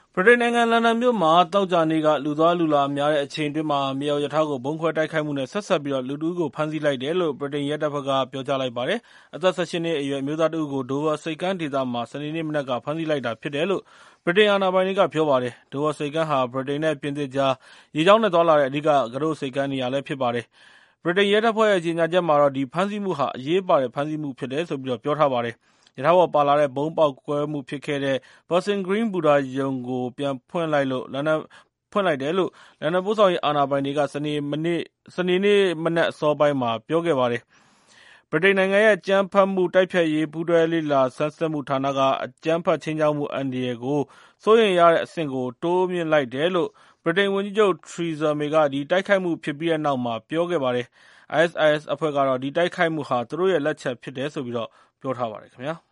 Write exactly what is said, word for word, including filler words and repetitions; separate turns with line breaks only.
ဗြိတိန်နိုင်ငံလန်ဒန်မြို့မှာသောကြာနေ့ကလူသွားလူလာများတဲ့အချိန်အတွင်းမှာမြေအောက်ရထားကိုဗုံးခွဲတိုက်ခိုက်မှုနဲ့ဆက်စပ်ပြီးလူတဦးကိုဖမ်းဆီးလိုက်တယ်လို့ဗြိတိန်ရဲတပ်ဖွဲ့ကပြောကြားလိုက်ပါတယ်။အသက် ၁၈ နှစ်အရွယ်အမျိုးသားတဦးကိုဒိုဝါဆိပ်ကမ်းဒေသမှာစနေနေ့မနက်ကဖမ်းဆီးလိုက်တာဖြစ်တယ်လို့ဗြိတိန်အာဏာပိုင်တွေကပြောပါတယ်။ဒိုဝါဆိပ်ကမ်းဟာဗြိတိန်နဲ့ပြင်သစ်ကြားရေကြောင်းနဲ့သွားလာတဲ့အဓိကကတော့ဆိပ်ကမ်းနေရာလည်းဖြစ်ပါတယ်။ဗြိတိန်ရဲတပ်ဖွဲ့ရဲ့ကြေညာချက်မှာတော့ဒီဖမ်းဆီးမှုဟာအရေးပါတဲ့ဖမ်းဆီးမှုဖြစ်တယ်လို့ပြောထားပါတယ်။ရထားပေါ်ပါလာတဲ့ဗုံးပေါက်ကွဲမှုဖြစ်ခဲ့တဲ့ Percy Green ဘူတာရုံကိုပြန်ဖွင့်လိုက်လို့လန်ဒန်ဖွင့်လိုက်တယ်လို့လန်ဒန်ပို့ဆောင်ရေးအာဏာပိုင်တွေကစနေနေ့စနေနေ့မနက်အစောပိုင်းမှာပြောခဲ့ပါတယ်။ဗြိတိန်နိုင်ငံရဲ့အကြမ်းဖက်မှုတိုက်ဖျက်ရေးပူးတွဲလေ့လာဆန်းစစ်မှုဌာနကအကြမ်းဖက်ခြိမ်းခြောက်မှုအန္တရာယ်ကိုစိုးရိမ်ရတဲ့အဆင့်ကိုတိုးမြှင့်လိုက်တယ်လို့ဗြိတိန်ဝန်ကြီးချုပ် Theresa May ကဒီတိုက်ခိုက်မှုဖြစ်ပြီးတဲ့နောက်မှာပြောခဲ့ပါတယ်။ IS အဖွဲ့ကတော့ဒီတိုက်ခိုက်မှုဟာသူတို့ရဲ့လက်ချက်ဖြစ်တယ်လို့ပြောထားပါတယ်ခင်ဗျာ။